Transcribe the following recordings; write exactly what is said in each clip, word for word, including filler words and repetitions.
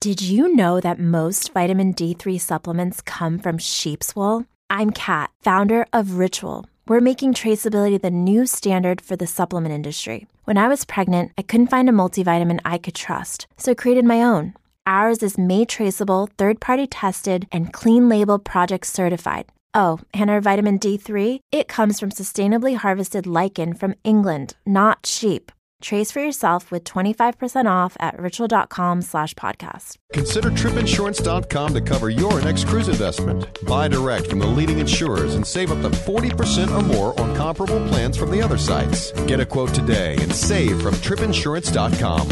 Did you know that most vitamin D three supplements come from sheep's wool? I'm Kat, founder of Ritual. We're making traceability the new standard for the supplement industry. When I was pregnant, I couldn't find a multivitamin I could trust, so I created my own. Ours is made traceable, third-party tested, and clean label project certified. Oh, and our vitamin D three, it comes from sustainably harvested lichen from England, not sheep. Trace for yourself with twenty-five percent off at ritual.com slash podcast. Consider trip insurance dot com to cover your next cruise investment. Buy direct from the leading insurers and save up to forty percent or more on comparable plans from the other sites. Get a quote today and save from trip insurance dot com.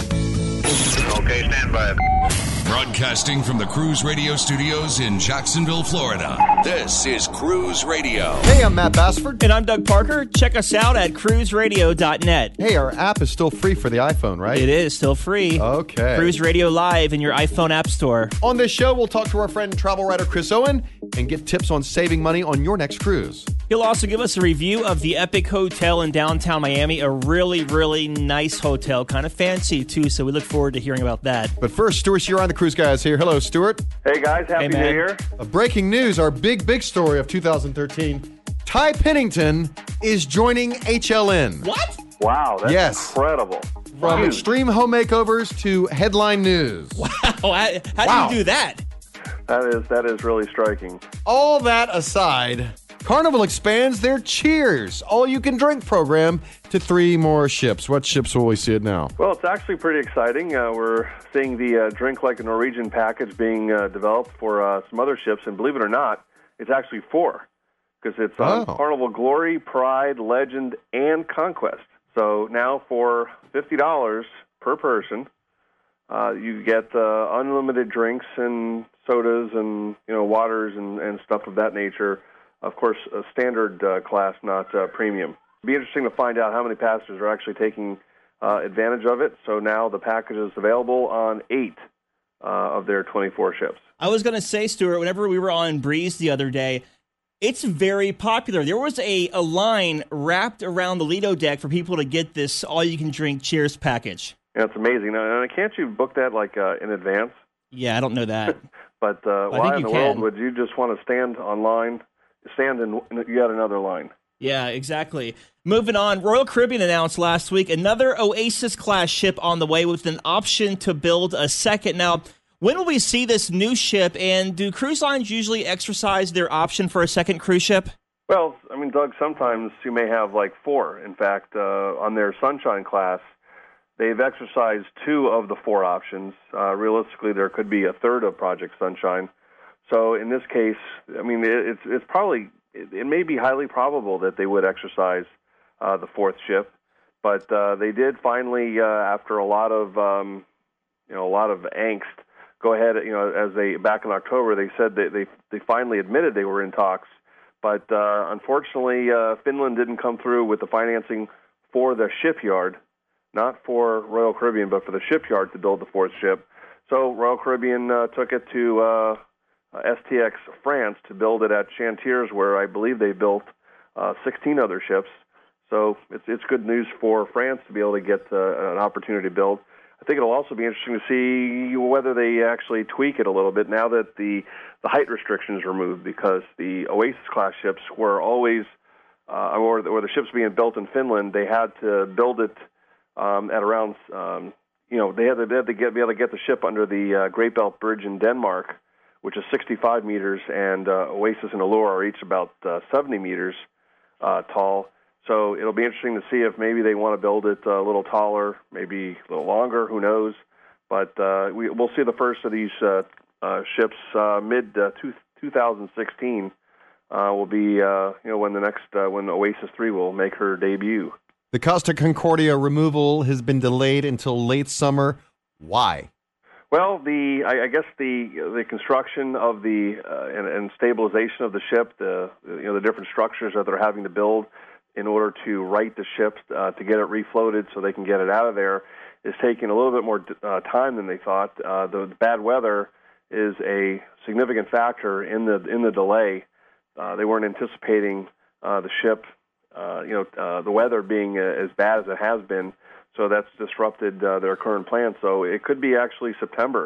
Okay, stand by. Broadcasting from the Cruise Radio Studios in Jacksonville, Florida. This is Cruise Radio. Hey, I'm Matt Bassford. And I'm Doug Parker. Check us out at cruise radio dot net. Hey, our app is still free for the iPhone, right? It is still free. Okay. Cruise Radio Live in your iPhone App Store. On this show, we'll talk to our friend and travel writer Chris Owen and get tips on saving money on your next cruise. He'll also give us a review of the Epic Hotel in downtown Miami. A really, really nice hotel. Kind of fancy, too, so we look forward to hearing about that. But first, Stuart Shearon, the Cruise Guys here. Hello, Stuart. Hey, guys. Happy Hey, New man. Year. A breaking news, our big, big story of two thousand thirteen. Ty Pennington is joining H L N. What? Wow, that's Yes. incredible. From Huge. Extreme Home Makeovers to Headline News. Wow. How, how Wow. do you do that? That is that is really striking. All that aside, Carnival expands their Cheers all-you-can-drink program to three more ships. What ships will we see it now? Well, it's actually pretty exciting. Uh, we're seeing the uh, Drink Like a Norwegian package being uh, developed for uh, some other ships, and believe it or not, it's actually four, because it's um, Oh. Carnival Glory, Pride, Legend, and Conquest. So now for fifty dollars per person, uh, you get uh, unlimited drinks and sodas and you know waters and, and stuff of that nature. Of course, a standard uh, class, not uh, premium. It'd be interesting to find out how many passengers are actually taking uh, advantage of it. So now the package is available on eight uh, of their twenty-four ships. I was going to say, Stuart, whenever we were on Breeze the other day, it's very popular. There was a, a line wrapped around the Lido deck for people to get this all-you-can-drink Cheers package. Yeah, it's amazing. Now, now, can't you book that like uh, in advance? Yeah, I don't know that. But uh, I why think in you the can. world would you just want to stand online, stand in yet another line? Yeah, exactly. Moving on, Royal Caribbean announced last week another Oasis-class ship on the way with an option to build a second. Now, when will we see this new ship, and do cruise lines usually exercise their option for a second cruise ship? Well, I mean, Doug, sometimes you may have like four. In fact, uh, on their Sunshine class, they've exercised two of the four options. Uh, realistically, there could be a third of Project Sunshine. So in this case, I mean, it, it's it's probably it, it may be highly probable that they would exercise uh, the fourth ship, but uh, they did finally, uh, after a lot of um, you know a lot of angst, go ahead. You know, as they back in October, they said that they they finally admitted they were in talks, but uh, unfortunately, uh, Finland didn't come through with the financing for the shipyard. Not for Royal Caribbean, but for the shipyard to build the fourth ship. So Royal Caribbean uh, took it to uh, S T X France to build it at Chantiers, where I believe they built uh, sixteen other ships. So it's it's good news for France to be able to get uh, an opportunity to build. I think it'll also be interesting to see whether they actually tweak it a little bit now that the, the height restrictions are removed, because the Oasis-class ships were always, uh, or, or the ships being built in Finland, they had to build it Um, at around, um, you know, they had to, they had to get, be able to get the ship under the uh, Great Belt Bridge in Denmark, which is sixty-five meters, and uh, Oasis and Allure are each about uh, seventy meters uh, tall. So it'll be interesting to see if maybe they want to build it a little taller, maybe a little longer, who knows. But uh, we, we'll see the first of these uh, uh, ships uh, mid uh, two, twenty sixteen uh, will be, uh, you know, when the next, uh, when Oasis three will make her debut. The Costa Concordia removal has been delayed until late summer. Why? Well, the I, I guess the the construction of the uh, and, and stabilization of the ship, the you know the different structures that they're having to build in order to right the ship uh, to get it refloated so they can get it out of there, is taking a little bit more uh, time than they thought. Uh, the, the bad weather is a significant factor in the in the delay. Uh, they weren't anticipating uh, the ship. Uh, you know, uh, the weather being uh, as bad as it has been, so that's disrupted uh, their current plan. So it could be actually September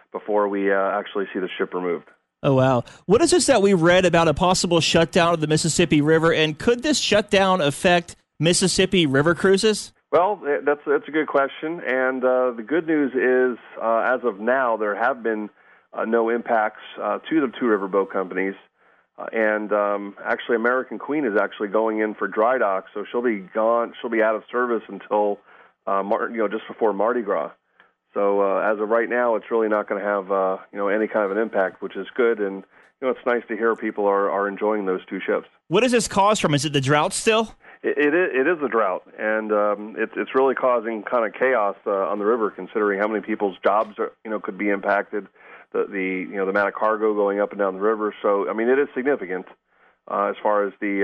before we uh, actually see the ship removed. Oh, wow. What is this that we read about a possible shutdown of the Mississippi River, and could this shutdown affect Mississippi River cruises? Well, that's that's a good question, and uh, the good news is, uh, as of now, there have been uh, no impacts uh, to the two riverboat companies, uh, and um, actually, American Queen is actually going in for dry dock, so she'll be gone. She'll be out of service until uh, Mar- you know just before Mardi Gras. So uh, as of right now, it's really not going to have uh, you know any kind of an impact, which is good, and you know it's nice to hear people are, are enjoying those two ships. What is this caused from? Is it the drought still? It, it, is, it is a drought, and um, it's it's really causing kind of chaos uh, on the river, considering how many people's jobs are, you know could be impacted, the the you know the amount of cargo going up and down the river. So I mean, it is significant uh, as far as the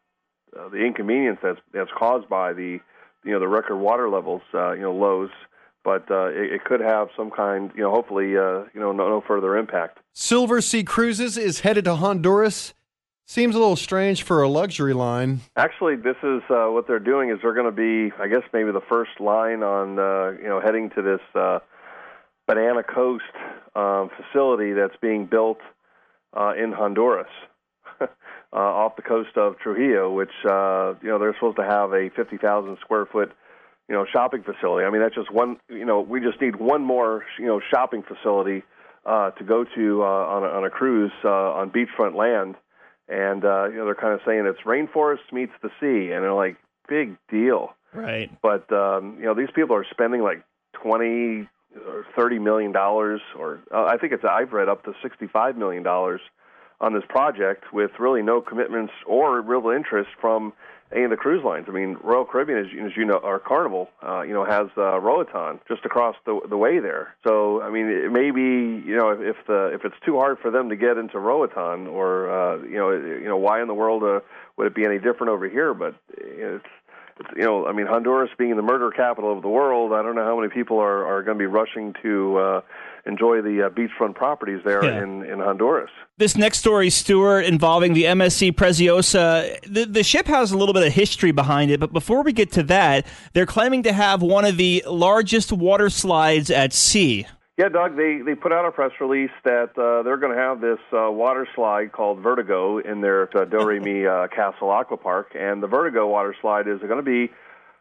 uh, uh, the inconvenience that's that's caused by the you know the record water levels uh, you know lows. But uh, it, it could have some kind, you know, hopefully, uh, you know, no, no further impact. Silver Sea Cruises is headed to Honduras. Seems a little strange for a luxury line. Actually, this is uh, what they're doing is they're going to be, I guess, maybe the first line on, uh, you know, heading to this uh, Banana Coast um, facility that's being built uh, in Honduras, uh, off the coast of Trujillo, which, uh, you know, they're supposed to have a fifty thousand square foot you know, shopping facility. I mean, that's just one, you know, we just need one more, you know, shopping facility uh, to go to uh, on, a, on a cruise uh, on beachfront land. And, uh, you know, they're kind of saying it's rainforest meets the sea. And they're like, big deal. Right. But, um, you know, these people are spending like twenty or thirty million dollars, or uh, I think it's, I've read up to sixty-five million dollars on this project with really no commitments or real interest from any of the cruise lines. I mean, Royal Caribbean, as, as you know, or Carnival, uh, you know, has uh, Roatan just across the the way there. So, I mean, it may be, you know, if the if it's too hard for them to get into Roatan, or uh, you know, you know, why in the world uh, would it be any different over here? But it's, it's, you know, I mean, Honduras being the murder capital of the world, I don't know how many people are, are going to be rushing to uh, enjoy the uh, beachfront properties there yeah. in, in Honduras. This next story, Stuart, involving the M S C Preciosa, the, the ship has a little bit of history behind it, but before we get to that, they're claiming to have one of the largest water slides at sea. Yeah, Doug, they, they put out a press release that uh, they're going to have this uh, water slide called Vertigo in their uh, Do Re Mi uh, Castle Aqua Park, and the Vertigo water slide is going to be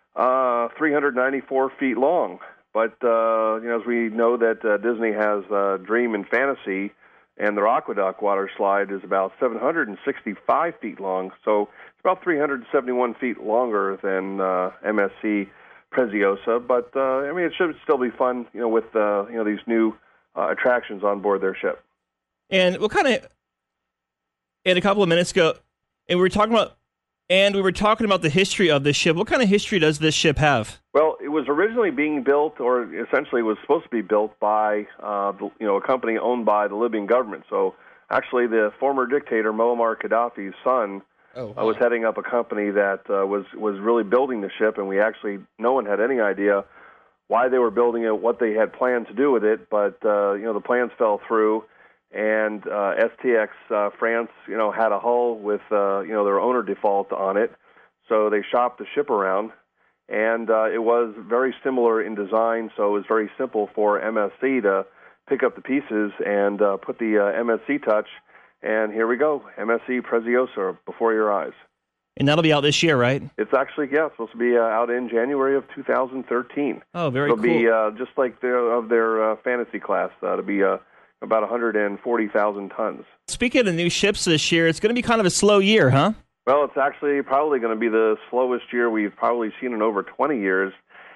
uh, three hundred ninety-four feet long. But, uh, you know, as we know that uh, Disney has uh, Dream and Fantasy, and their Aqueduct water slide is about seven hundred sixty-five feet long, so it's about three hundred seventy-one feet longer than uh, M S C Preciosa. But uh, I mean, it should still be fun, you know, with uh, you know these new uh, attractions on board their ship. And what kind of? And a couple of minutes ago, and we were talking about, and we were talking about the history of this ship. What kind of history does this ship have? Well, it was originally being built, or essentially was supposed to be built by, uh, the, you know, a company owned by the Libyan government. So actually, the former dictator Muammar Gaddafi's son oh, wow. uh, was heading up a company that uh, was was really building the ship, and we actually no one had any idea why they were building it, what they had planned to do with it. But uh, you know, the plans fell through, and uh, S T X uh, France, you know, had a hull with uh, you know their owner default on it, so they shopped the ship around. And uh, it was very similar in design, so it was very simple for M S C to pick up the pieces and uh, put the uh, M S C touch. And here we go, M S C Preciosa, before your eyes. And that'll be out this year, right? It's actually, yeah, it's supposed to be uh, out in January of two thousand thirteen. Oh, very It'll cool. It'll be uh, just like their, of their uh, fantasy class. Uh, it'll be uh, about one hundred forty thousand tons. Speaking of new ships this year, it's going to be kind of a slow year, huh? Well, it's actually probably going to be the slowest year we've probably seen in over twenty years,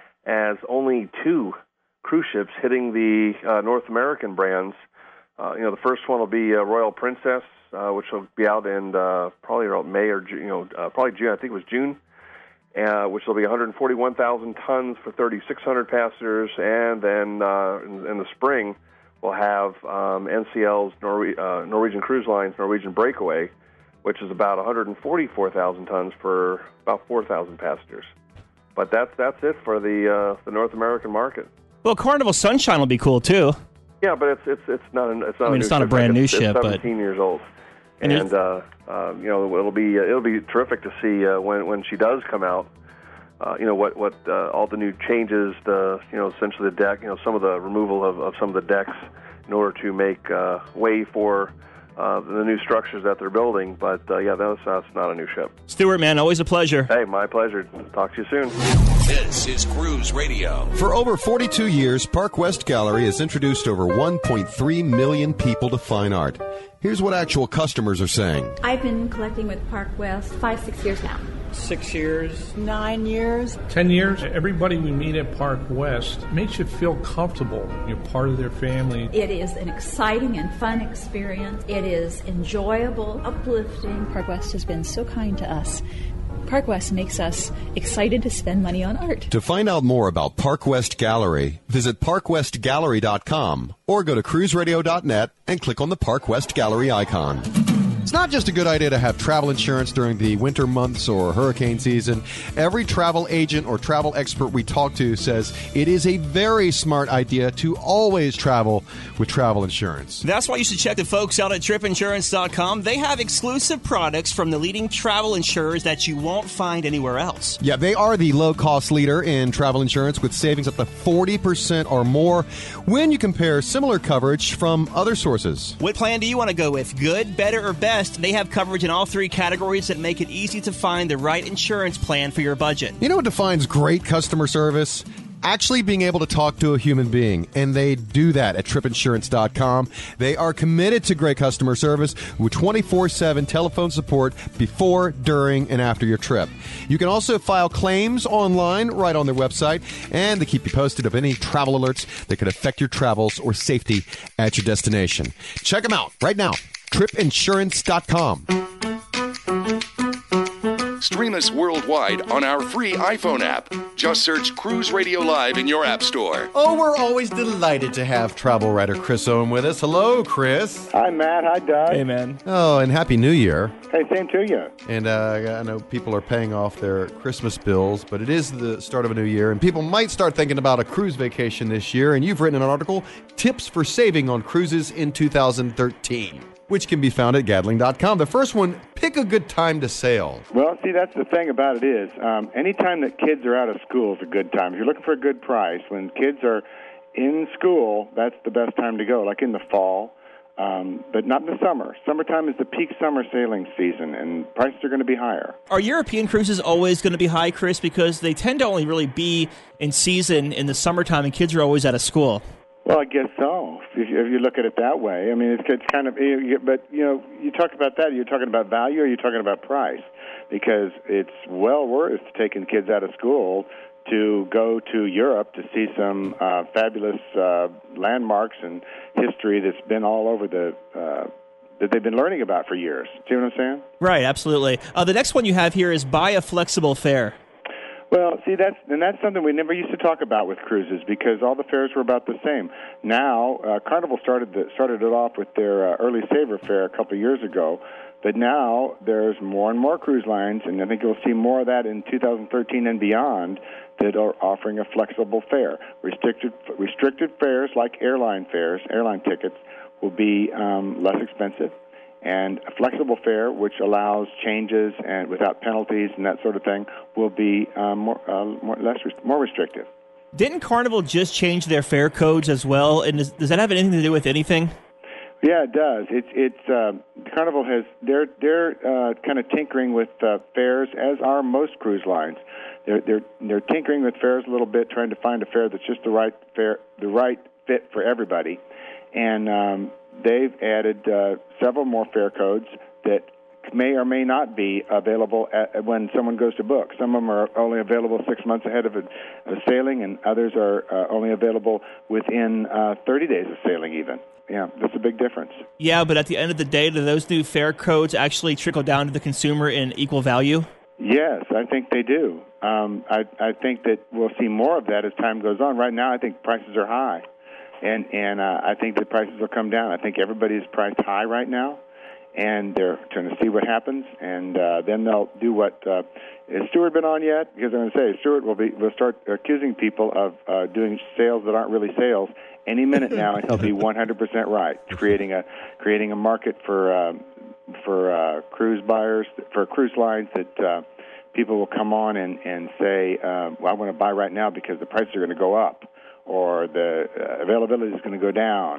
as only two cruise ships hitting the uh, North American brands. Uh, you know, the first one will be uh, Royal Princess, uh, which will be out in uh, probably around May or June, you know, uh, probably June. I think it was June, uh, which will be one hundred forty-one thousand tons for thirty-six hundred passengers, and then uh, in, in the spring we'll have um, N C L's Norwe- uh, Norwegian Cruise Line's Norwegian Breakaway, which is about one hundred forty-four thousand tons for about four thousand passengers. But that's that's it for the uh, the North American market. Well, Carnival Sunshine will be cool too. Yeah, but it's it's it's not an, it's not. I mean, a new it's not ship. a brand new it's, ship, it's but seventeen years old, and, and uh, uh, you know it'll be uh, it'll be terrific to see uh, when when she does come out. Uh, you know what what uh, all the new changes, the you know essentially the deck, you know some of the removal of, of some of the decks in order to make uh, way for uh, the new structures that they're building. But uh, yeah, that's, that's not a new ship. Stuart, man, always a pleasure. Hey, my pleasure. Talk to you soon. This is Cruise Radio. For over forty-two years, Park West Gallery has introduced over one point three million people to fine art. Here's what actual customers are saying. I've been collecting with Park West five, six years now. Six years. Nine years. Ten years. Everybody we meet at Park West makes you feel comfortable. You're part of their family. It is an exciting and fun experience. It is enjoyable, uplifting. Park West has been so kind to us. Park West makes us excited to spend money on art. To find out more about Park West Gallery, visit park west gallery dot com or go to cruise radio dot net and click on the Park West Gallery icon. It's not just a good idea to have travel insurance during the winter months or hurricane season. Every travel agent or travel expert we talk to says it is a very smart idea to always travel with travel insurance. That's why you should check the folks out at trip insurance dot com. They have exclusive products from the leading travel insurers that you won't find anywhere else. Yeah, they are the low-cost leader in travel insurance with savings up to forty percent or more when you compare similar coverage from other sources. What plan do you want to go with? Good, better, or best? They have coverage in all three categories that make it easy to find the right insurance plan for your budget. You know what defines great customer service? Actually being able to talk to a human being, and they do that at trip insurance dot com. They are committed to great customer service with twenty-four seven telephone support before, during, and after your trip. You can also file claims online right on their website, and they keep you posted of any travel alerts that could affect your travels or safety at your destination. Check them out right now. trip insurance dot com. Stream us worldwide on our free iPhone app. Just search Cruise Radio Live in your app store. Oh, we're always delighted to have travel writer Chris Owen with us. Hello, Chris. Hi, Matt. Hi, Doug. Hey, man. Oh, and Happy New Year. Hey, same to you. And uh, I know people are paying off their Christmas bills, but it is the start of a new year, and people might start thinking about a cruise vacation this year, and you've written an article, Tips for Saving on Cruises in two thousand thirteen. Which can be found at Gatling dot com. The first one, pick a good time to sail. Well, see, that's the thing about it is, um, any time that kids are out of school is a good time. If you're looking for a good price, when kids are in school, that's the best time to go, like in the fall, um, but not in the summer. Summertime is the peak summer sailing season, and prices are going to be higher. Are European cruises always going to be high, Chris? Because they tend to only really be in season in the summertime, and kids are always out of school. Well, I guess so, if you, if you look at it that way. I mean, it's, it's kind of, but, you know, you talk about that, you're talking about value or you're talking about price? Because it's well worth taking kids out of school to go to Europe to see some uh, fabulous uh, landmarks and history that's been all over the, uh, that they've been learning about for years. See what I'm saying? Right, absolutely. Uh, the next one you have here is buy a flexible fare. Well, see, that's and that's something we never used to talk about with cruises because all the fares were about the same. Now, uh, Carnival started the, started it off with their uh, early saver fare a couple of years ago, but now there's more and more cruise lines, and I think you'll see more of that in two thousand thirteen and beyond that are offering a flexible fare. Restricted restricted fares like airline fares, airline tickets, will be um, less expensive. And a flexible fare, which allows changes and without penalties and that sort of thing, will be um, more, uh, more less more restrictive. Didn't Carnival just change their fare codes as well? And does, does that have anything to do with anything? Yeah, it does. It's it's uh, Carnival has they're they're uh, kind of tinkering with uh, fares, as are most cruise lines. They're they're they're tinkering with fares a little bit, trying to find a fare that's just the right fare, the right fit for everybody, and. Um, They've added uh, several more fare codes that may or may not be available at, when someone goes to book. Some of them are only available six months ahead of a, a sailing, and others are uh, only available within uh, thirty days of sailing even. Yeah, that's a big difference. Yeah, but at the end of the day, do those new fare codes actually trickle down to the consumer in equal value? Yes, I think they do. Um, I, I think that we'll see more of that as time goes on. Right now, I think prices are high. And and uh, I think the prices will come down. I think everybody's priced high right now, and they're trying to see what happens, and uh, then they'll do what. Uh, has Stuart been on yet? Because I'm going to say Stuart will be will start accusing people of uh, doing sales that aren't really sales any minute now, and he'll be one hundred percent right, creating a creating a market for um, for uh, cruise buyers, for cruise lines that uh, people will come on and and say, um, well, I want to buy right now because the prices are going to go up. Or the uh, availability is going to go down.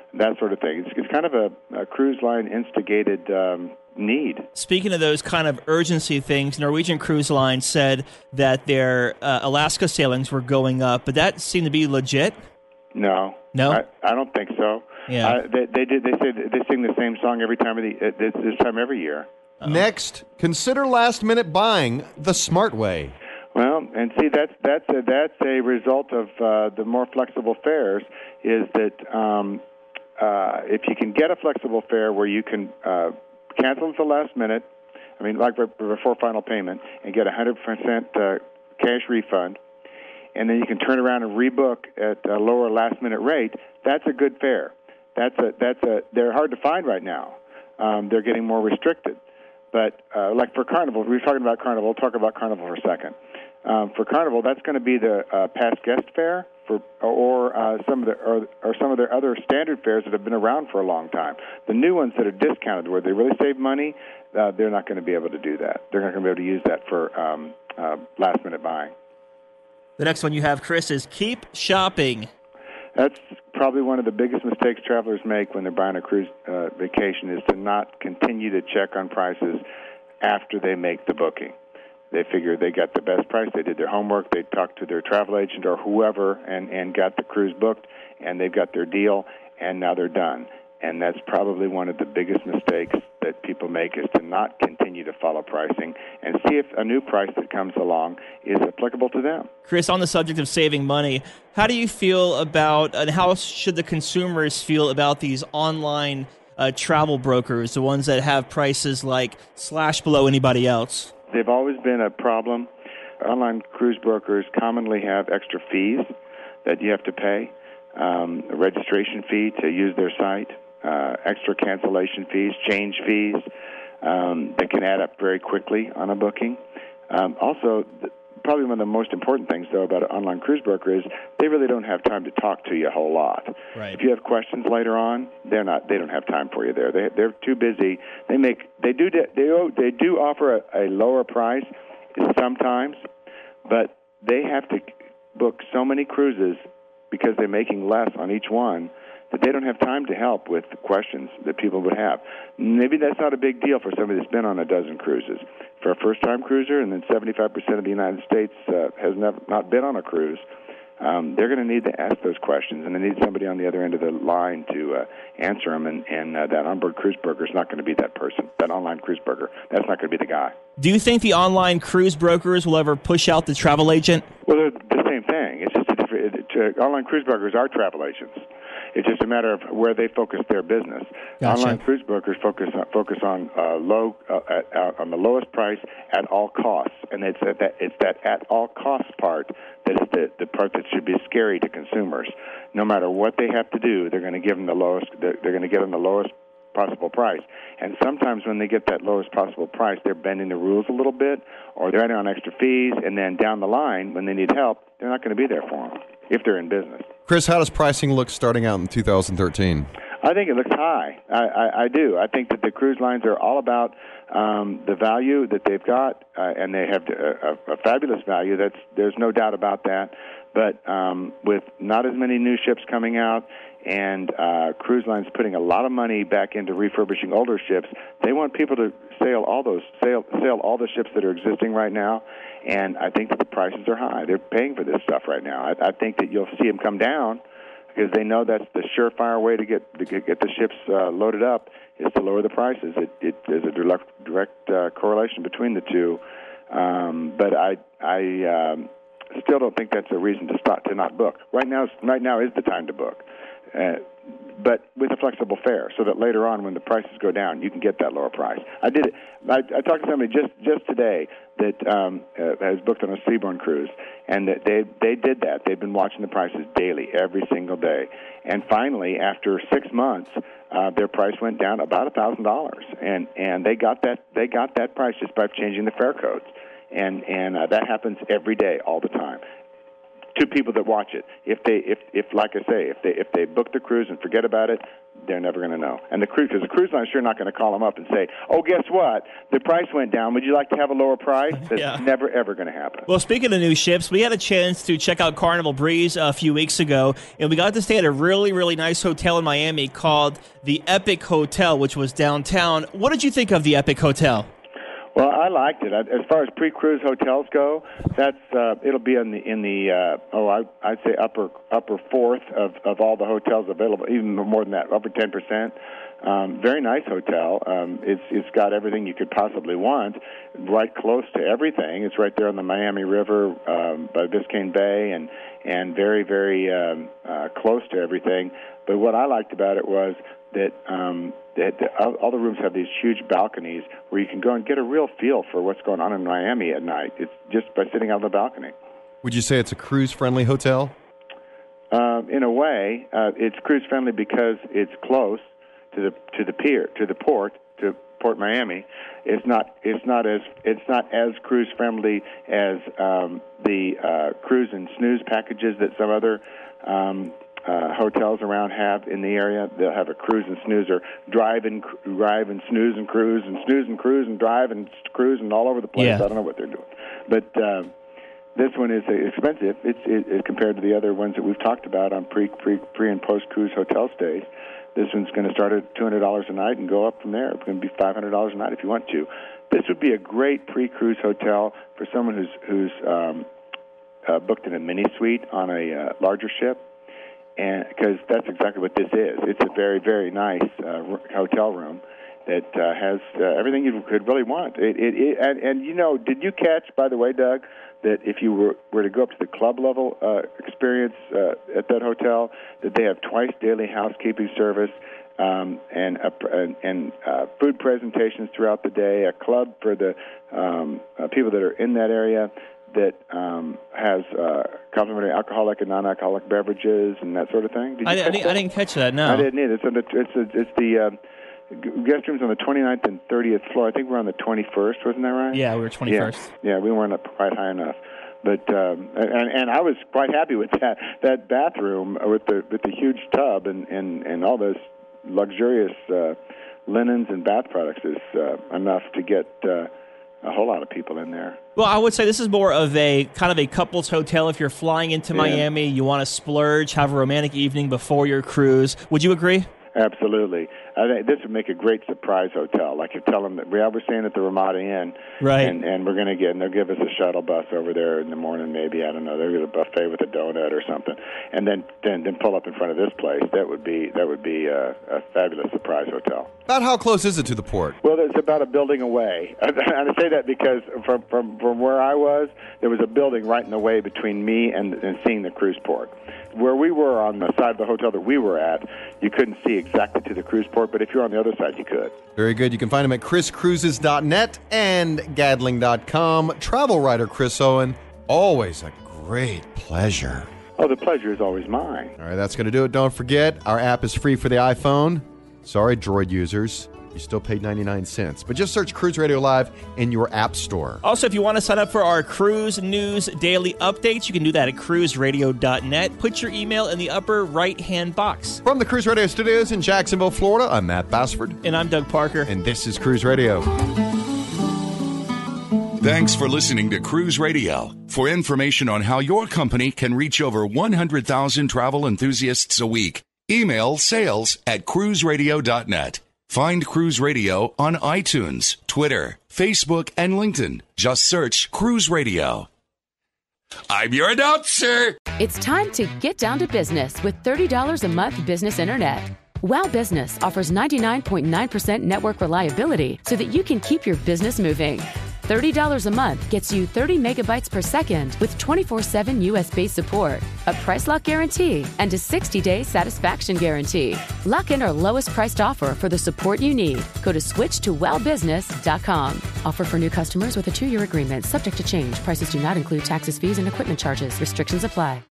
that sort of thing. It's, it's kind of a, a cruise line instigated um, need. Speaking of those kind of urgency things, Norwegian Cruise Line said that their uh, Alaska sailings were going up, but that seemed to be legit. No, no, I, I don't think so. Yeah, uh, they, they did. They say they sing the same song every time of the uh, this, this time every year. Uh-oh. Next, consider last-minute buying the smart way. Well, and see that's that's a, that's a result of uh, the more flexible fares. Is that um, uh, if you can get a flexible fare where you can uh, cancel at the last minute, I mean, like before final payment, and get a hundred percent cash refund, and then you can turn around and rebook at a lower last-minute rate. That's a good fare. That's a that's a. They're hard to find right now. Um, they're getting more restricted. But uh, like for Carnival, we were talking about Carnival. We'll talk about Carnival for a second. Um, for Carnival, that's going to be the uh, past guest fare, for or uh, some of the or, or some of their other standard fares that have been around for a long time. The new ones that are discounted, where they really save money, uh, they're not going to be able to do that. They're not going to be able to use that for um, uh, last-minute buying. The next one you have, Chris, is keep shopping. That's probably one of the biggest mistakes travelers make when they're buying a cruise uh, vacation, is to not continue to check on prices after they make the booking. They figure they got the best price, they did their homework, they talked to their travel agent or whoever and, and got the cruise booked, and they've got their deal, and now they're done. And that's probably one of the biggest mistakes that people make, is to not continue to follow pricing and see if a new price that comes along is applicable to them. Chris, on the subject of saving money, how do you feel about, and how should the consumers feel about these online uh, travel brokers, the ones that have prices like slash below anybody else? They've always been a problem. Online cruise brokers commonly have extra fees that you have to pay, um, a registration fee to use their site, uh, extra cancellation fees, change fees. Um, they can add up very quickly on a booking. Um, also, th- probably one of the most important things, though, about an online cruise broker is they really don't have time to talk to you a whole lot. Right. If you have questions later on, they're not. They don't have time for you there. They they're too busy. They make they do they they do offer a, a lower price sometimes, but they have to book so many cruises because they're making less on each one that they don't have time to help with the questions that people would have. Maybe that's not a big deal for somebody that's been on a dozen cruises. For a first-time cruiser, and then seventy-five percent of the United States uh, has never, not been on a cruise, um, they're going to need to ask those questions, and they need somebody on the other end of the line to uh, answer them, and, and uh, that onboard cruise broker is not going to be that person, that online cruise broker. That's not going to be the guy. Do you think the online cruise brokers will ever push out the travel agent? Well, they're the same thing. It's just a different. It, uh, online cruise brokers are travel agents. It's just a matter of where they focus their business. Gotcha. Online cruise brokers focus on, focus on uh, low uh, at, uh, on the lowest price at all costs, and it's at that it's that at all costs part that is the, the part that should be scary to consumers. No matter what they have to do, they're going to give them the lowest. They're, they're going to get them the lowest possible price. And sometimes when they get that lowest possible price, they're bending the rules a little bit, or they're adding on extra fees, and then down the line, when they need help, they're not going to be there for them if they're in business. Chris, how does pricing look starting out in two thousand thirteen? I think it looks high. I, I, I do. I think that the cruise lines are all about um, the value that they've got, uh, and they have a, a, a fabulous value. That's there's no doubt about that. But um, with not as many new ships coming out, and uh, cruise lines putting a lot of money back into refurbishing older ships, they want people to sail all those sail sail all the ships that are existing right now. And I think that the prices are high. They're paying for this stuff right now. I, I think that you'll see them come down because they know that's the surefire way to get to get, get the ships uh, loaded up is to lower the prices. It, it there's a direct direct uh, correlation between the two. Um, but I I um, still don't think that's a reason to stop to not book. Right now, right now is the time to book. Uh, but with a flexible fare, so that later on, when the prices go down, you can get that lower price. I did it. I, I talked to somebody just, just today that um, uh, has booked on a Seabourn cruise, and that they they did that. They've been watching the prices daily, every single day, and finally, after six months, uh, their price went down about a thousand dollars, and and they got that they got that price just by changing the fare codes, and and uh, that happens every day, all the time. To people that watch it, if they, if, if like I say, if they, if they book the cruise and forget about it, they're never going to know. And the cruise, because the cruise line's sure not going to call them up and say, oh, guess what? The price went down. Would you like to have a lower price? That's yeah. never, ever going to happen. Well, speaking of new ships, we had a chance to check out Carnival Breeze a few weeks ago, and we got to stay at a really, really nice hotel in Miami called the Epic Hotel, which was downtown. What did you think of the Epic Hotel? Well, I liked it. As far as pre-cruise hotels go, that's uh, it'll be in the in the uh, oh I I'd say upper upper fourth of, of all the hotels available, even more than that, upper ten percent. Um, very nice hotel. Um, it's it's got everything you could possibly want, right close to everything. It's right there on the Miami River um, by Biscayne Bay, and and very very um, uh, close to everything. But what I liked about it was that um, that all, all the rooms have these huge balconies where you can go and get a real feel for what's going on in Miami at night. It's just by sitting on the balcony. Would you say it's a cruise-friendly hotel? Um, in a way, uh, it's cruise-friendly because it's close to the to the pier, to the port, to Port Miami. It's not it's not as it's not as cruise-friendly as um, the uh, cruise and snooze packages that some other um, Uh, hotels around have in the area. They'll have a cruise and snooze, or drive and drive and snooze and cruise and snooze and cruise and drive and cruise and all over the place. Yeah. I don't know what they're doing, but um, this one is expensive. It's it, it, compared to the other ones that we've talked about on pre pre pre and post cruise hotel stays. This one's going to start at two hundred dollars a night and go up from there. It's going to be five hundred dollars a night if you want to. This would be a great pre cruise hotel for someone who's who's um, uh, booked in a mini suite on a uh, larger ship. And because that's exactly what this is. It's a very, very nice uh, hotel room that uh, has uh, everything you could really want. It, it, it, and, and, you know, did you catch, by the way, Doug, that if you were, were to go up to the club level uh, experience uh, at that hotel, that they have twice daily housekeeping service um, and uh, and, and uh, food presentations throughout the day, a club for the um, uh, people that are in that area that um, has uh, complimentary alcoholic and non-alcoholic beverages and that sort of thing. Did you I, catch I, didn't, that? I didn't catch that, no. I didn't either. It's, on the, it's, a, it's the um, guest rooms on the twenty-ninth and thirtieth floor. I think we're on the twenty-first, wasn't that right? Yeah, we were twenty-first. Yeah, yeah we weren't up quite high enough. But um, and, and I was quite happy with that that bathroom with the with the huge tub and, and, and all those luxurious uh, linens and bath products is uh, enough to get uh, a whole lot of people in there. Well, I would say this is more of a kind of a couples hotel. If you're flying into Yeah. Miami, you want to splurge, have a romantic evening before your cruise. Would you agree? Absolutely. I think this would make a great surprise hotel. Like you tell them that we we're staying at the Ramada Inn, right? And, and we're going to get, and they'll give us a shuttle bus over there in the morning, maybe. I don't know. They'll get a buffet with a donut or something, and then then, then pull up in front of this place. That would be that would be a, a fabulous surprise hotel. About how close is it to the port? Well, it's about a building away. And I say that because from from from where I was, there was a building right in the way between me and, and seeing the cruise port. Where we were on the side of the hotel that we were at, you couldn't see exactly to the cruise port, but if you're on the other side, you could. Very good. You can find him at chris cruises dot net and gadling dot com. Travel writer Chris Owen, always a great pleasure. Oh, the pleasure is always mine. All right, that's going to do it. Don't forget, our app is free for the iPhone. Sorry, Droid users. You still paid ninety-nine cents. But just search Cruise Radio Live in your app store. Also, if you want to sign up for our cruise news daily updates, you can do that at cruise radio dot net. Put your email in the upper right-hand box. From the Cruise Radio Studios in Jacksonville, Florida, I'm Matt Bassford. And I'm Doug Parker. And this is Cruise Radio. Thanks for listening to Cruise Radio. For information on how your company can reach over one hundred thousand travel enthusiasts a week, email sales at cruise radio dot net. Find Cruise Radio on iTunes, Twitter, Facebook, and LinkedIn. Just search Cruise Radio. I'm your announcer. It's time to get down to business with thirty dollars a month business internet. Wow Business offers ninety-nine point nine percent network reliability so that you can keep your business moving. thirty dollars a month gets you thirty megabytes per second with twenty-four seven U S-based support, a price lock guarantee, and a sixty-day satisfaction guarantee. Lock in our lowest priced offer for the support you need. Go to switch to wow business dot com. Offer for new customers with a two-year agreement subject to change. Prices do not include taxes, fees, and equipment charges. Restrictions apply.